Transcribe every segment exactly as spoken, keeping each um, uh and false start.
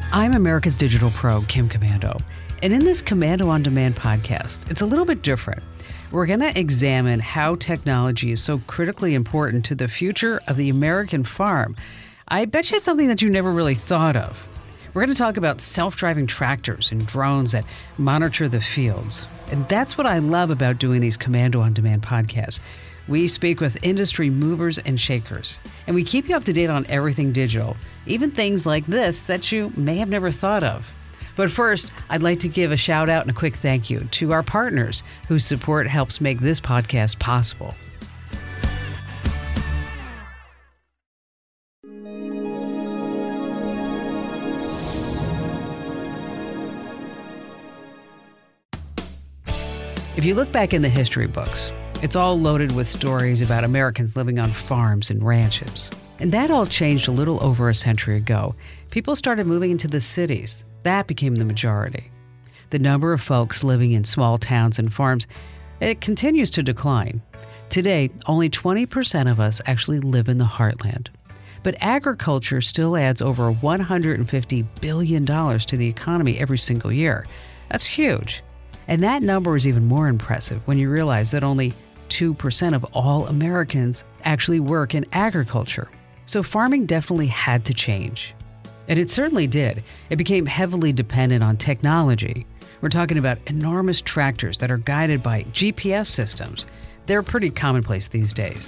I'm America's Digital Pro, Kim Komando. And in this Komando on Demand podcast, it's a little bit different. We're going to examine how technology is so critically important to the future of the American farm. I bet you it's something that you never really thought of. We're going to talk about self-driving tractors and drones that monitor the fields. And that's what I love about doing these Komando on Demand podcasts. We speak with industry movers and shakers, and we keep you up to date on everything digital, even things like this that you may have never thought of. But first, I'd like to give a shout out and a quick thank you to our partners whose support helps make this podcast possible. If you look back in the history books, it's all loaded with stories about Americans living on farms and ranches. And that all changed a little over a century ago. People started moving into the cities. That became the majority. The number of folks living in small towns and farms, it continues to decline. Today, only twenty percent of us actually live in the heartland. But agriculture still adds over one hundred fifty billion dollars to the economy every single year. That's huge. And that number is even more impressive when you realize that only two percent of all Americans actually work in agriculture. So farming definitely had to change. And it certainly did. It became heavily dependent on technology. We're talking about enormous tractors that are guided by G P S systems. They're pretty commonplace these days.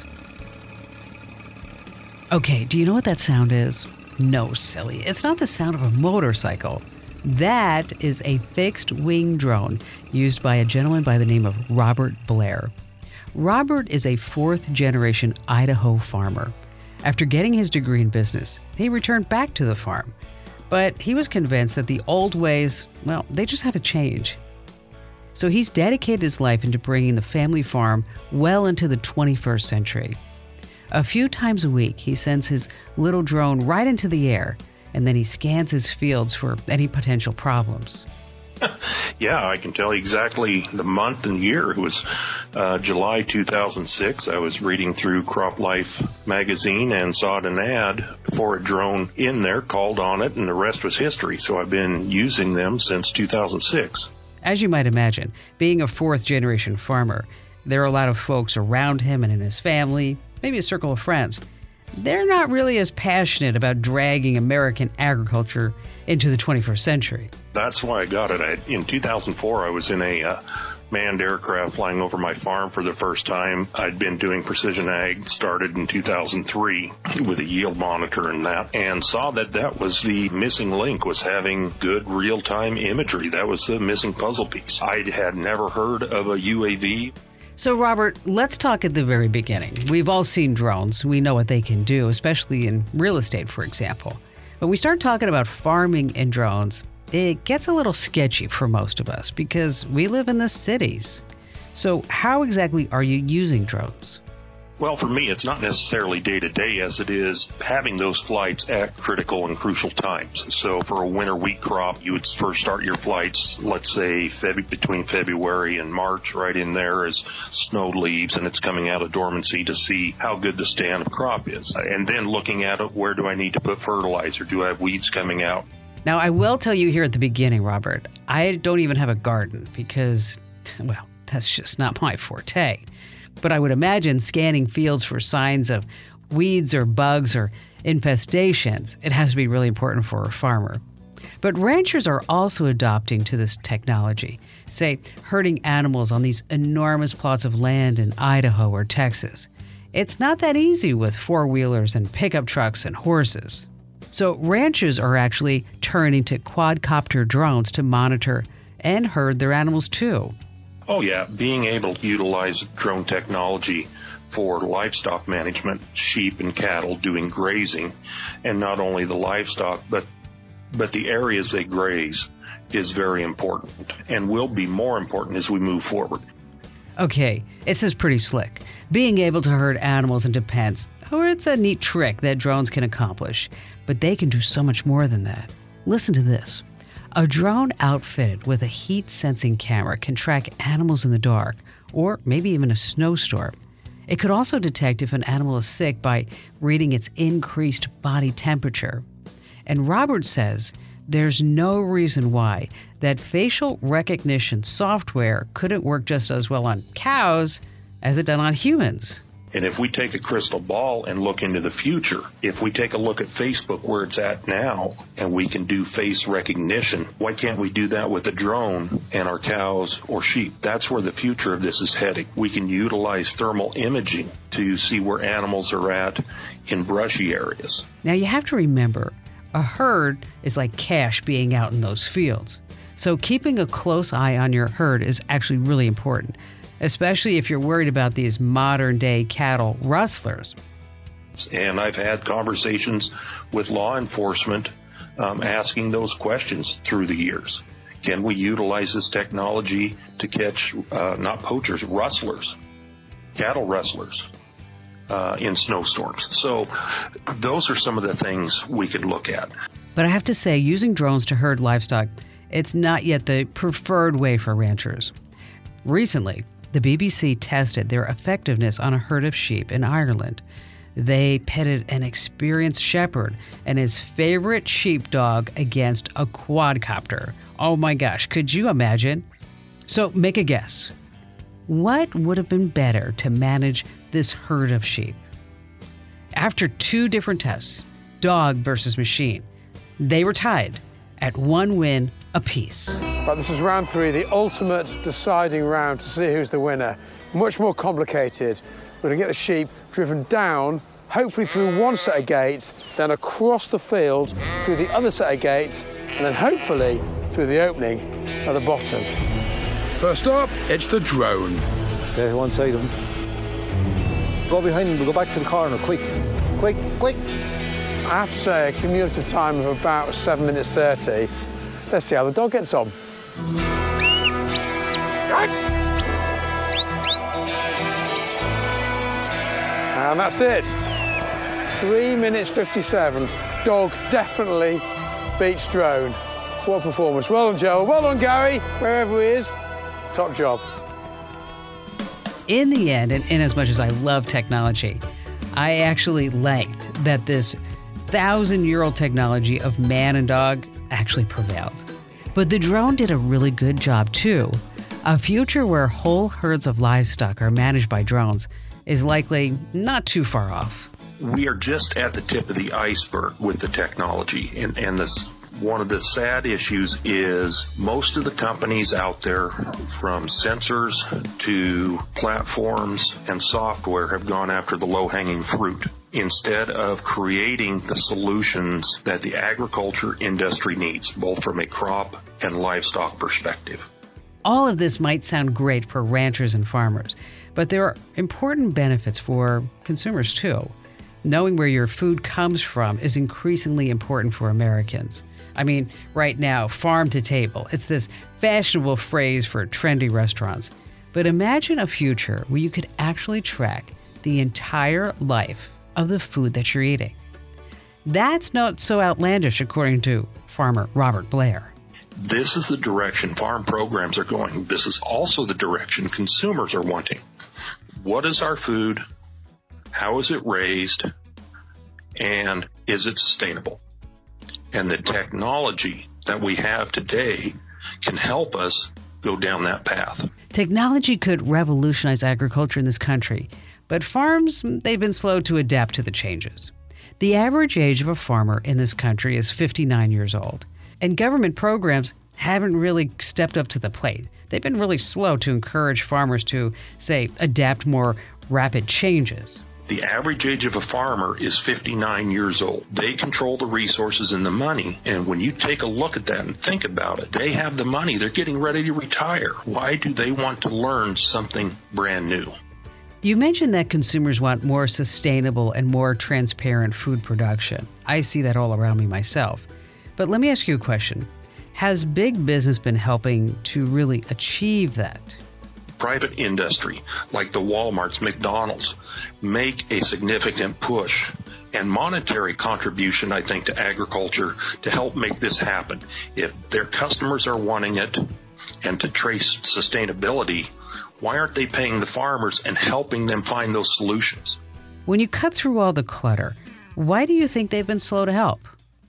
Okay, do you know what that sound is? No, silly. It's not the sound of a motorcycle. That is a fixed-wing drone used by a gentleman by the name of Robert Blair. Robert is a fourth-generation Idaho farmer. After getting his degree in business, he returned back to the farm. But he was convinced that the old ways, well, they just had to change. So he's dedicated his life into bringing the family farm well into the twenty-first century. A few times a week, he sends his little drone right into the air, and then he scans his fields for any potential problems. Yeah, I can tell you exactly the month and year. It was uh, July two thousand six. I was reading through Crop Life magazine and saw an ad for a drone in there, called on it, and the rest was history. So I've been using them since two thousand six. As you might imagine, being a fourth-generation farmer, there are a lot of folks around him and in his family, maybe a circle of friends. They're not really as passionate about dragging American agriculture into the twenty-first century. That's why I got it. I, in two thousand four, I was in a uh, manned aircraft flying over my farm for the first time. I'd been doing precision ag, started in two thousand three with a yield monitor and that, and saw that that was the missing link, was having good real-time imagery. That was the missing puzzle piece. I had never heard of a U A V. So, Robert, let's talk at the very beginning. We've all seen drones. We know what they can do, especially in real estate, for example. But we start talking about farming and drones, it gets a little sketchy for most of us because we live in the cities. So how exactly are you using drones? Well, for me, it's not necessarily day-to-day as it is having those flights at critical and crucial times. So for a winter wheat crop, you would first start your flights, let's say Feb- between February and March, right in there as snow leaves and it's coming out of dormancy to see how good the stand of crop is. And then looking at it, where do I need to put fertilizer? Do I have weeds coming out? Now, I will tell you here at the beginning, Robert, I don't even have a garden because, well, that's just not my forte. But I would imagine scanning fields for signs of weeds or bugs or infestations, it has to be really important for a farmer. But ranchers are also adopting to this technology, say herding animals on these enormous plots of land in Idaho or Texas. It's not that easy with four-wheelers and pickup trucks and horses. So ranchers are actually turning to quadcopter drones to monitor and herd their animals too. Oh, yeah. Being able to utilize drone technology for livestock management, sheep and cattle doing grazing, and not only the livestock, but but the areas they graze is very important and will be more important as we move forward. Okay, this is pretty slick. Being able to herd animals into pens, oh, it's a neat trick that drones can accomplish, but they can do so much more than that. Listen to this. A drone outfitted with a heat-sensing camera can track animals in the dark, or maybe even a snowstorm. It could also detect if an animal is sick by reading its increased body temperature. And Robert says there's no reason why that facial recognition software couldn't work just as well on cows as it done on humans. And if we take a crystal ball and look into the future, if we take a look at Facebook where it's at now and we can do face recognition, why can't we do that with a drone and our cows or sheep? That's where the future of this is heading. We can utilize thermal imaging to see where animals are at in brushy areas. Now you have to remember, a herd is like cash being out in those fields. So keeping a close eye on your herd is actually really important, especially if you're worried about these modern-day cattle rustlers. And I've had conversations with law enforcement um, asking those questions through the years. Can we utilize this technology to catch, uh, not poachers, rustlers, cattle rustlers uh, in snowstorms? So those are some of the things we could look at. But I have to say, using drones to herd livestock, it's not yet the preferred way for ranchers. Recently, the B B C tested their effectiveness on a herd of sheep in Ireland. They pitted an experienced shepherd and his favorite sheepdog against a quadcopter. Oh my gosh, could you imagine? So make a guess. What would have been better to manage this herd of sheep? After two different tests, dog versus machine, they were tied at one win apiece. Right, this is round three, the ultimate deciding round to see who's the winner. Much more complicated. We're going to get the sheep driven down, hopefully through one set of gates, then across the field through the other set of gates, and then hopefully through the opening at the bottom. First up, it's the drone. Stay one side of them. Go behind them, we'll go back to the corner, quick, quick, quick. I have to say a cumulative time of about seven minutes thirty. Let's see how the dog gets on. And that's it. three minutes fifty-seven. Dog definitely beats drone. What performance. Well done, Joe. Well done, Gary, wherever he is. Top job. In the end, and in as much as I love technology, I actually liked that this thousand-year-old technology of man and dog actually prevailed. But the drone did a really good job too. A future where whole herds of livestock are managed by drones is likely not too far off. We are just at the tip of the iceberg with the technology, and, and this one of the sad issues is most of the companies out there, from sensors to platforms and software, have gone after the low-hanging fruit instead of creating the solutions that the agriculture industry needs, both from a crop and livestock perspective. All of this might sound great for ranchers and farmers, but there are important benefits for consumers too. Knowing where your food comes from is increasingly important for Americans. I mean, right now, farm to table, it's this fashionable phrase for trendy restaurants. But imagine a future where you could actually track the entire life of the food that you're eating. That's not so outlandish, according to farmer Robert Blair. This is the direction farm programs are going. This is also the direction consumers are wanting. What is our food? How is it raised? And is it sustainable? And the technology that we have today can help us go down that path. Technology could revolutionize agriculture in this country, but farms, they've been slow to adapt to the changes. The average age of a farmer in this country is fifty-nine years old, and government programs haven't really stepped up to the plate. They've been really slow to encourage farmers to, say, adapt more rapid changes. The average age of a farmer is fifty-nine years old. They control the resources and the money, and when you take a look at that and think about it, they have the money. They're getting ready to retire. Why do they want to learn something brand new? You mentioned that consumers want more sustainable and more transparent food production. I see that all around me myself. But let me ask you a question. Has big business been helping to really achieve that? Private industry, like the Walmarts, McDonald's, make a significant push and monetary contribution, I think, to agriculture to help make this happen. If their customers are wanting it and to trace sustainability, why aren't they paying the farmers and helping them find those solutions? When you cut through all the clutter, why do you think they've been slow to help?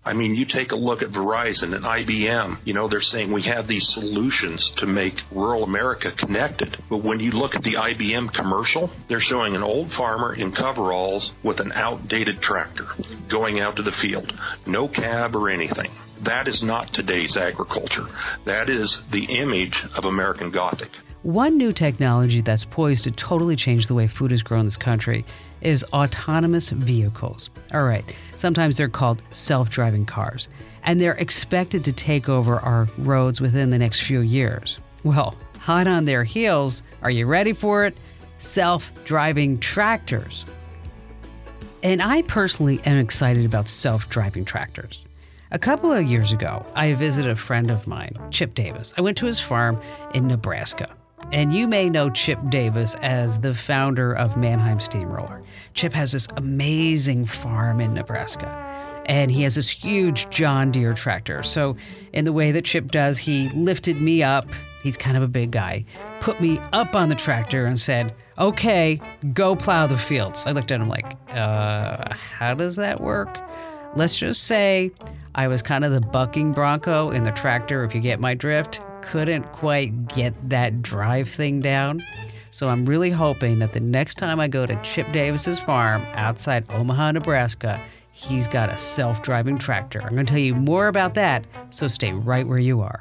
I mean, you take a look at Verizon and I B M, you know, they're saying we have these solutions to make rural America connected. But when you look at the I B M commercial, they're showing an old farmer in coveralls with an outdated tractor going out to the field. No cab or anything. That is not today's agriculture. That is the image of American Gothic. One new technology that's poised to totally change the way food is grown in this country is autonomous vehicles. All right, sometimes they're called self-driving cars, and they're expected to take over our roads within the next few years. Well, hot on their heels, are you ready for it? Self-driving tractors. And I personally am excited about self-driving tractors. A couple of years ago, I visited a friend of mine, Chip Davis. I went to his farm in Nebraska. And you may know Chip Davis as the founder of Mannheim Steamroller. Chip has this amazing farm in Nebraska, and he has this huge John Deere tractor. So in the way that Chip does, he lifted me up. He's kind of a big guy, put me up on the tractor and said, okay, go plow the fields. I looked at him like, uh, how does that work? Let's just say I was kind of the bucking bronco in the tractor, if you get my drift. Couldn't quite get that drive thing down. So I'm really hoping that the next time I go to Chip Davis's farm outside Omaha, Nebraska, he's got a self-driving tractor. I'm going to tell you more about that, so stay right where you are.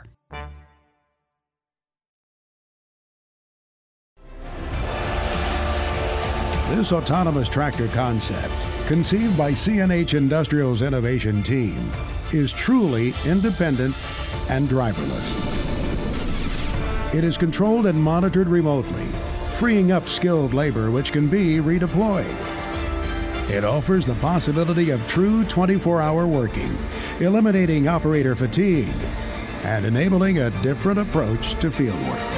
This autonomous tractor concept, conceived by C N H Industrial's innovation team, is truly independent and driverless. It is controlled and monitored remotely, freeing up skilled labor which can be redeployed. It offers the possibility of true twenty-four hour working, eliminating operator fatigue, and enabling a different approach to fieldwork.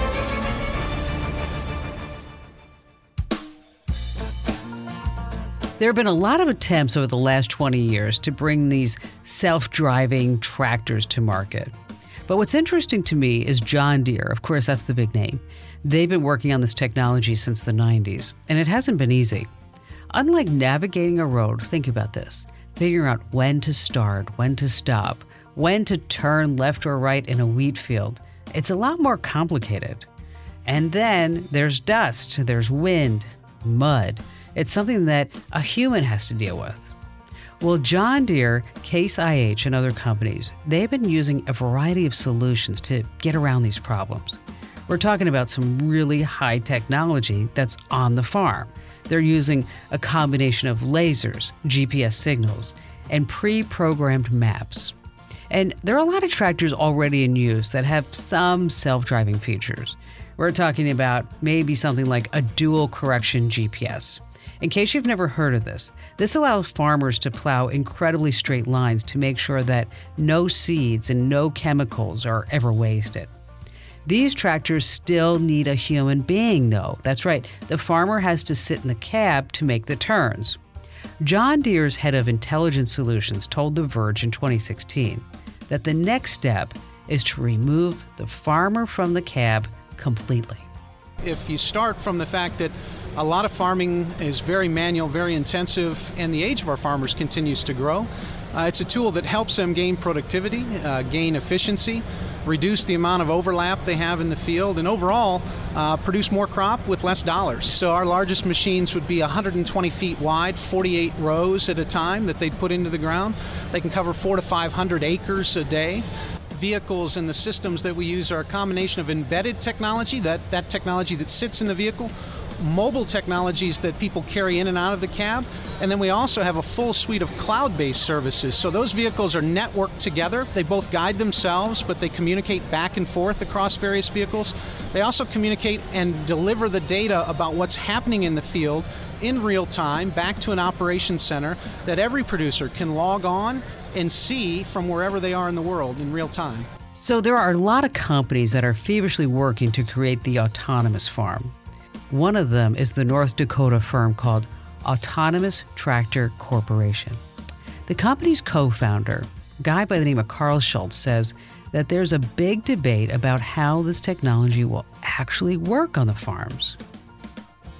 There have been a lot of attempts over the last twenty years to bring these self-driving tractors to market. But what's interesting to me is John Deere. Of course, that's the big name. They've been working on this technology since the nineties, and it hasn't been easy. Unlike navigating a road, think about this, figuring out when to start, when to stop, when to turn left or right in a wheat field, it's a lot more complicated. And then there's dust, there's wind, mud. It's something that a human has to deal with. Well, John Deere, Case I H, and other companies, they've been using a variety of solutions to get around these problems. We're talking about some really high technology that's on the farm. They're using a combination of lasers, G P S signals, and pre-programmed maps. And there are a lot of tractors already in use that have some self-driving features. We're talking about maybe something like a dual correction G P S. In case you've never heard of this, this allows farmers to plow incredibly straight lines to make sure that no seeds and no chemicals are ever wasted. These tractors still need a human being, though. That's right, the farmer has to sit in the cab to make the turns. John Deere's head of Intelligent Solutions told The Verge in twenty sixteen that the next step is to remove the farmer from the cab completely. If you start from the fact that a lot of farming is very manual, very intensive, and the age of our farmers continues to grow, uh, it's a tool that helps them gain productivity, uh, gain efficiency, reduce the amount of overlap they have in the field, and overall uh, produce more crop with less dollars. So our largest machines would be one hundred twenty feet wide, forty-eight rows at a time that they'd put into the ground. They can cover four to five hundred acres a day. Vehicles and the systems that we use are a combination of embedded technology, that, that technology that sits in the vehicle, mobile technologies that people carry in and out of the cab, and then we also have a full suite of cloud-based services. So those vehicles are networked together. They both guide themselves, but they communicate back and forth across various vehicles. They also communicate and deliver the data about what's happening in the field in real time back to an operations center that every producer can log on and see from wherever they are in the world in real time. So there are a lot of companies that are feverishly working to create the autonomous farm. One of them is the North Dakota firm called Autonomous Tractor Corporation. The company's co-founder, a guy by the name of Carl Schultz, says that there's a big debate about how this technology will actually work on the farms.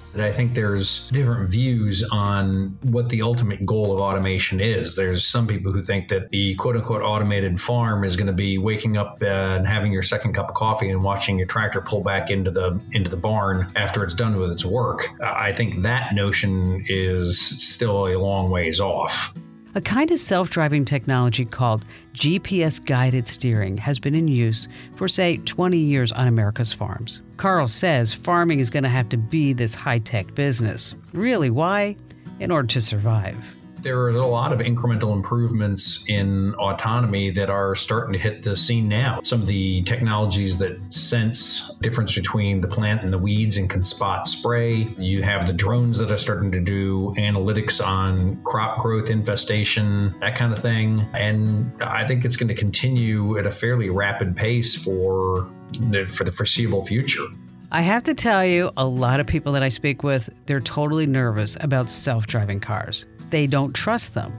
I think there's different views on what the ultimate goal of automation is. There's some people who think that the quote-unquote automated farm is going to be waking up uh, and having your second cup of coffee and watching your tractor pull back into the into the barn after it's done with its work. I think that notion is still a long ways off. A kind of self-driving technology called G P S-guided steering has been in use for, say, twenty years on America's farms. Carl says farming is going to have to be this high-tech business. Really, why? In order to survive. There are a lot of incremental improvements in autonomy that are starting to hit the scene now. Some of the technologies that sense difference between the plant and the weeds and can spot spray. You have the drones that are starting to do analytics on crop growth, infestation, that kind of thing. And I think it's going to continue at a fairly rapid pace for the, for the foreseeable future. I have to tell you, a lot of people that I speak with, they're totally nervous about self-driving cars. They don't trust them.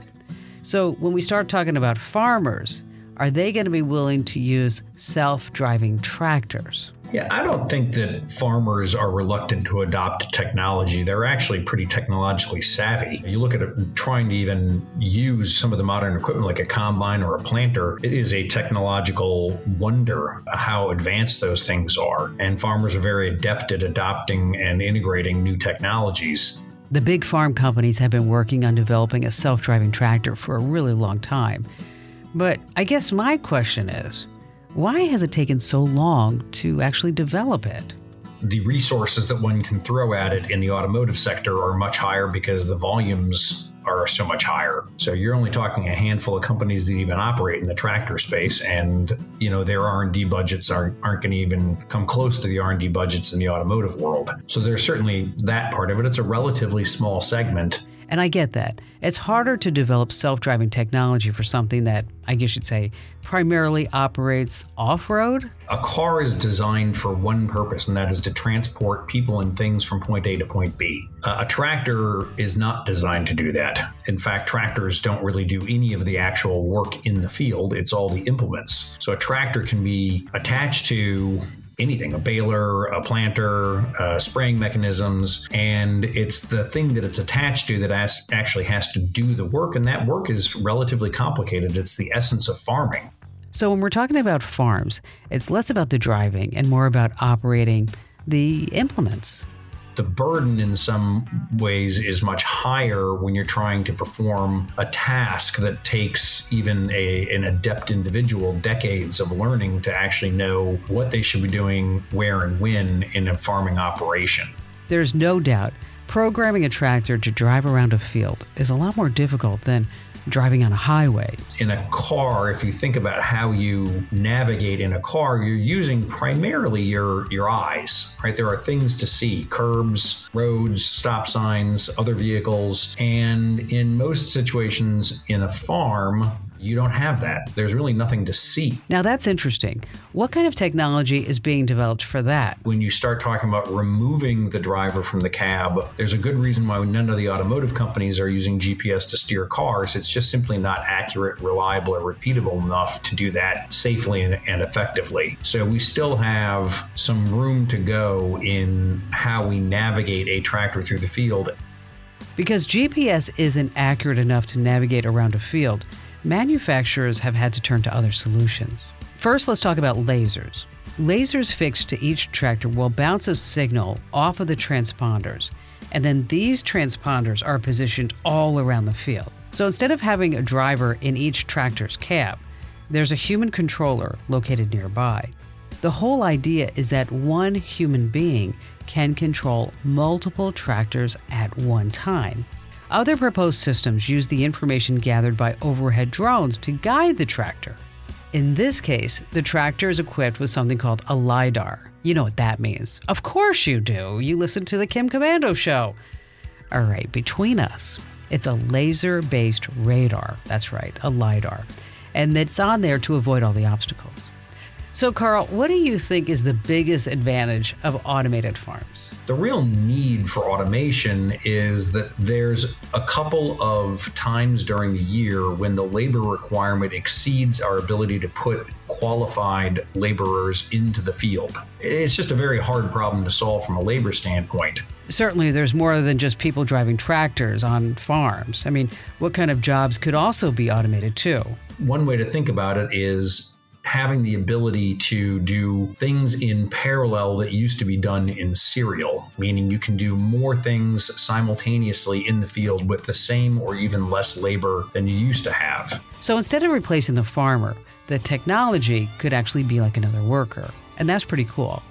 So when we start talking about farmers, are they going to be willing to use self-driving tractors? Yeah, I don't think that farmers are reluctant to adopt technology. They're actually pretty technologically savvy. You look at it, trying to even use some of the modern equipment like a combine or a planter, it is a technological wonder how advanced those things are. And farmers are very adept at adopting and integrating new technologies. The big farm companies have been working on developing a self-driving tractor for a really long time. But I guess my question is, why has it taken so long to actually develop it? The resources that one can throw at it in the automotive sector are much higher because the volumes are so much higher. So you're only talking a handful of companies that even operate in the tractor space, and you know their R and D budgets aren't, aren't going to even come close to the R and D budgets in the automotive world. So there's certainly that part of it. It's a relatively small segment. And I get that. It's harder to develop self-driving technology for something that, I guess you'd say, primarily operates off-road? A car is designed for one purpose, and that is to transport people and things from point A to point B. Uh, a tractor is not designed to do that. In fact, tractors don't really do any of the actual work in the field. It's all the implements. So a tractor can be attached to anything, a baler, a planter, uh, spraying mechanisms, and it's the thing that it's attached to that has, actually has to do the work, and that work is relatively complicated. It's the essence of farming. So when we're talking about farms, it's less about the driving and more about operating the implements. The burden in some ways is much higher when you're trying to perform a task that takes even a, an adept individual decades of learning to actually know what they should be doing, where and when in a farming operation. There's no doubt programming a tractor to drive around a field is a lot more difficult than driving on a highway. In a car, if you think about how you navigate in a car, you're using primarily your, your eyes, right? There are things to see, curbs, roads, stop signs, other vehicles. And in most situations in a farm, you don't have that. There's really nothing to see. Now that's interesting. What kind of technology is being developed for that? When you start talking about removing the driver from the cab, there's a good reason why none of the automotive companies are using G P S to steer cars. It's just simply not accurate, reliable, or repeatable enough to do that safely and, and effectively. So we still have some room to go in how we navigate a tractor through the field. Because G P S isn't accurate enough to navigate around a field, manufacturers have had to turn to other solutions. First, let's talk about lasers. Lasers fixed to each tractor will bounce a signal off of the transponders, and then these transponders are positioned all around the field. So instead of having a driver in each tractor's cab, there's a human controller located nearby. The whole idea is that one human being can control multiple tractors at one time. Other proposed systems use the information gathered by overhead drones to guide the tractor. In this case, the tractor is equipped with something called a LiDAR. You know what that means. Of course you do. You listen to the Kim Komando show. All right, between us, it's a laser-based radar. That's right, a LiDAR. And it's on there to avoid all the obstacles. So, Carl, what do you think is the biggest advantage of automated farms? The real need for automation is that there's a couple of times during the year when the labor requirement exceeds our ability to put qualified laborers into the field. It's just a very hard problem to solve from a labor standpoint. Certainly, there's more than just people driving tractors on farms. I mean, what kind of jobs could also be automated too? One way to think about it is having the ability to do things in parallel that used to be done in serial, meaning you can do more things simultaneously in the field with the same or even less labor than you used to have. So instead of replacing the farmer, the technology could actually be like another worker. And that's pretty cool.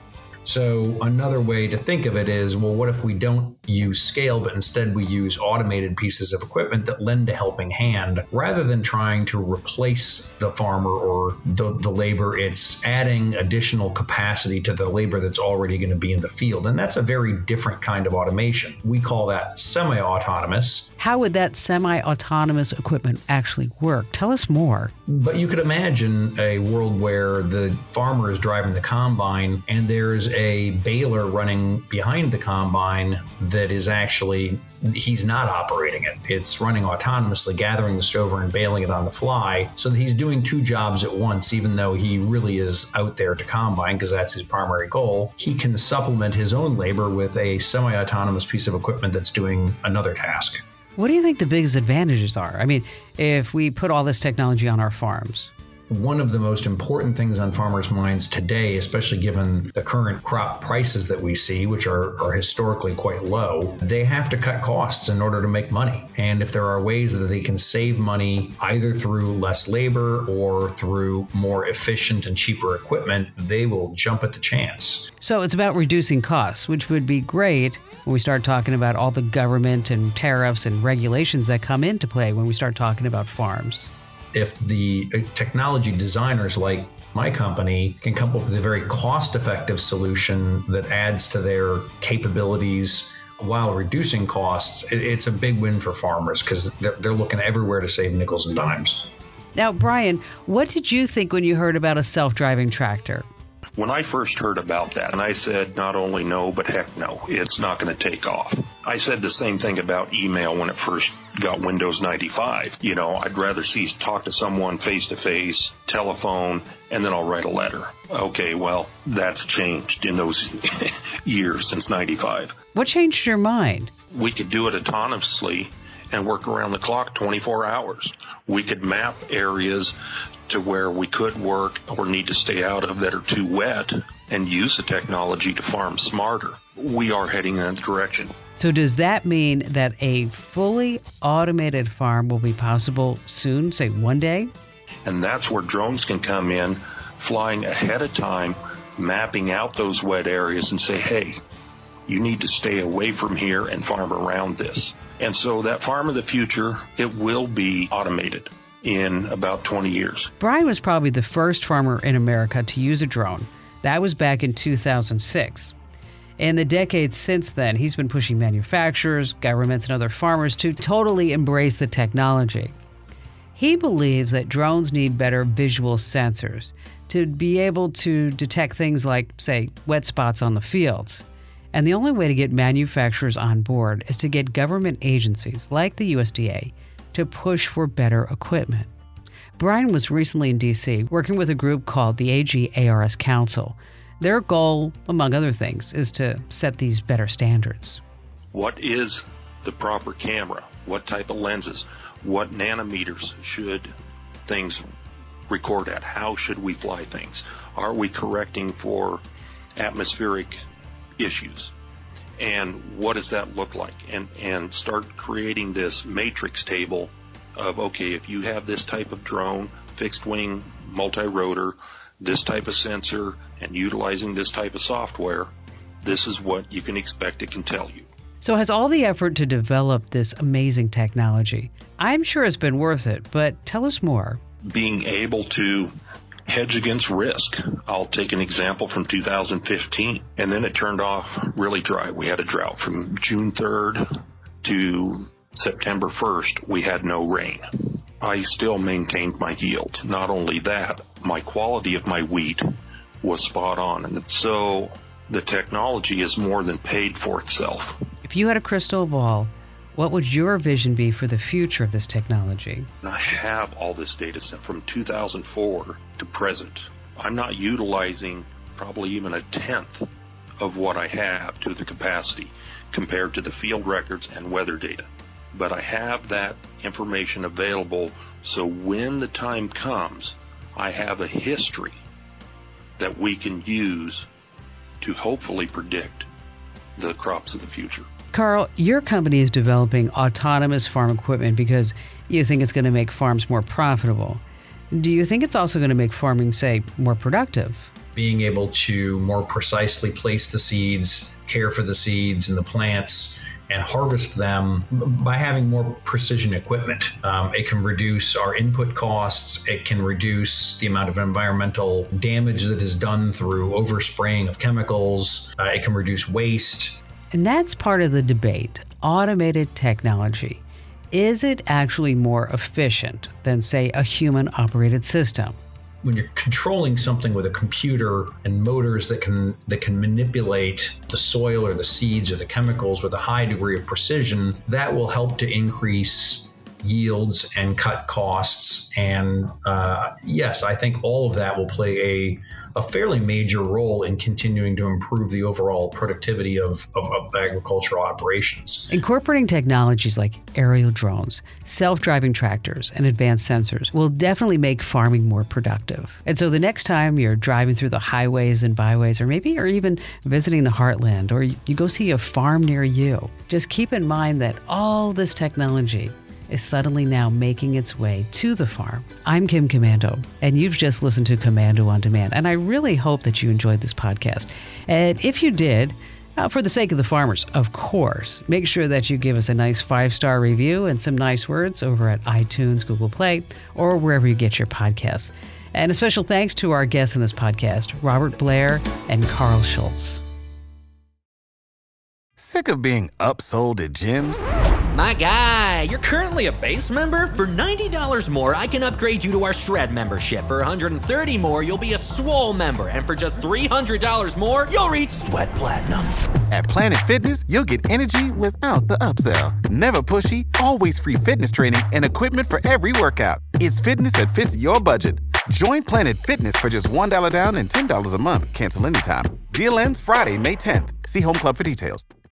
So another way to think of it is, well, what if we don't use scale, but instead we use automated pieces of equipment that lend a helping hand rather than trying to replace the farmer or the, the labor? It's adding additional capacity to the labor that's already going to be in the field. And that's a very different kind of automation. We call that semi-autonomous. How would that semi-autonomous equipment actually work? Tell us more. But you could imagine a world where the farmer is driving the combine and there's a baler running behind the combine that is actually, he's not operating it. It's running autonomously, gathering the stover and baling it on the fly, so that he's doing two jobs at once, even though he really is out there to combine because that's his primary goal. He can supplement his own labor with a semi-autonomous piece of equipment that's doing another task. What do you think the biggest advantages are? I mean, if we put all this technology on our farms. One of the most important things on farmers' minds today, especially given the current crop prices that we see, which are, are historically quite low, they have to cut costs in order to make money. And if there are ways that they can save money either through less labor or through more efficient and cheaper equipment, they will jump at the chance. So it's about reducing costs, which would be great when we start talking about all the government and tariffs and regulations that come into play when we start talking about farms. If the technology designers like my company can come up with a very cost-effective solution that adds to their capabilities while reducing costs, it's a big win for farmers because they're, they're looking everywhere to save nickels and dimes. Now, Brian, what did you think when you heard about a self-driving tractor? When I first heard about that, and I said not only no, but heck no, it's not going to take off. I said the same thing about email when it first got Windows ninety-five. You know, I'd rather see talk to someone face-to-face, telephone, and then I'll write a letter. Okay, well, that's changed in those years since ninety-five. What changed your mind? We could do it autonomously and work around the clock twenty-four hours. We could map areas to where we could work or need to stay out of that are too wet and use the technology to farm smarter. We are heading in that direction. So does that mean that a fully automated farm will be possible soon, say one day? And that's where drones can come in, flying ahead of time, mapping out those wet areas and say, hey, you need to stay away from here and farm around this. And so that farm of the future, it will be automated in about twenty years. Brian was probably the first farmer in America to use a drone. That was back in two thousand six. In the decades since then, he's been pushing manufacturers, governments, and other farmers to totally embrace the technology. He believes that drones need better visual sensors to be able to detect things like, say, wet spots on the fields. And the only way to get manufacturers on board is to get government agencies like the U S D A to push for better equipment. Brian was recently in D C working with a group called the A G A R S Council. Their goal, among other things, is to set these better standards. What is the proper camera? What type of lenses? What nanometers should things record at? How should we fly things? Are we correcting for atmospheric issues? And what does that look like? And and start creating this matrix table of, okay, if you have this type of drone, fixed wing, multi-rotor, this type of sensor, and utilizing this type of software, this is what you can expect it can tell you. So has all the effort to develop this amazing technology, I'm sure it's been worth it, but tell us more. Being able to hedge against risk. I'll take an example from two thousand fifteen, and then it turned off really dry. We had a drought from June third to September first. We had no rain. I still maintained my yield. Not only that, my quality of my wheat was spot on. And so the technology is more than paid for itself. If you had a crystal ball, what would your vision be for the future of this technology? I have all this data set from two thousand four to present. I'm not utilizing probably even a tenth of what I have to the capacity compared to the field records and weather data. But I have that information available, so when the time comes, I have a history that we can use to hopefully predict the crops of the future. Carl, your company is developing autonomous farm equipment because you think it's going to make farms more profitable. Do you think it's also going to make farming, say, more productive? Being able to more precisely place the seeds, care for the seeds and the plants, and harvest them by having more precision equipment. Um, it can reduce our input costs. It can reduce the amount of environmental damage that is done through overspraying of chemicals. Uh, it can reduce waste. And that's part of the debate. Automated technology. Is it actually more efficient than, say, a human-operated system? When you're controlling something with a computer and motors that can that can manipulate the soil or the seeds or the chemicals with a high degree of precision, that will help to increase yields and cut costs. And uh, yes, I think all of that will play a, a fairly major role in continuing to improve the overall productivity of, of, of agricultural operations. Incorporating technologies like aerial drones, self-driving tractors, and advanced sensors will definitely make farming more productive. And so the next time you're driving through the highways and byways, or maybe you're even visiting the heartland, or you go see a farm near you, just keep in mind that all this technology is suddenly now making its way to the farm. I'm Kim Komando, and you've just listened to Komando on Demand, and I really hope that you enjoyed this podcast. And if you did, uh, for the sake of the farmers, of course, make sure that you give us a nice five-star review and some nice words over at iTunes, Google Play, or wherever you get your podcasts. And a special thanks to our guests in this podcast, Robert Blair and Carl Schultz. Sick of being upsold at gyms? My guy, you're currently a base member? For ninety dollars more, I can upgrade you to our Shred membership. For one hundred thirty dollars more, you'll be a Swole member. And for just three hundred dollars more, you'll reach Sweat Platinum. At Planet Fitness, you'll get energy without the upsell. Never pushy, always free fitness training and equipment for every workout. It's fitness that fits your budget. Join Planet Fitness for just one dollar down and ten dollars a month. Cancel anytime. Deal ends Friday, May tenth. See Home Club for details.